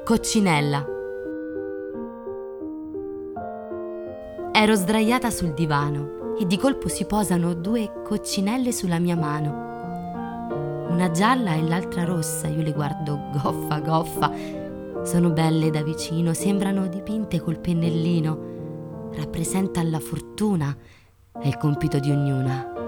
Coccinella. Ero sdraiata sul divano e di colpo si posano 2 coccinelle sulla mia mano. Una gialla e l'altra rossa. Io le guardo goffa goffa. Sono belle da vicino, sembrano dipinte col pennellino. Rappresentano la fortuna. È il compito di ognuna.